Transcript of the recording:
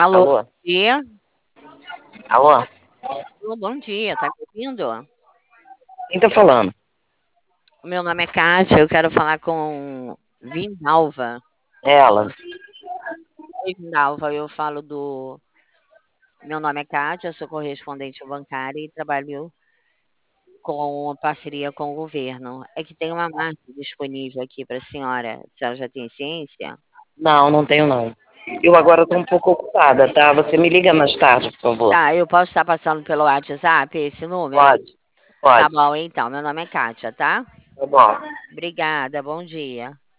Alô, bom Alô? dia. Alô? Alô, bom dia, tá me ouvindo? Quem tá falando? O meu nome é Kátia, eu quero falar com Vindalva. É ela. Oi, Vindalva, eu falo do. Meu nome é Kátia, sou correspondente bancária e trabalho com parceria com o governo. É que tem uma máquina disponível aqui para a senhora. A senhora já tem ciência? Não, não tenho não. Eu agora tô um pouco ocupada, tá? Você me liga mais tarde, por favor. Tá, eu posso estar passando pelo WhatsApp esse número? Pode, Tá pode. bom, então. Meu nome é Kátia, tá? Tá bom. Obrigada, bom dia.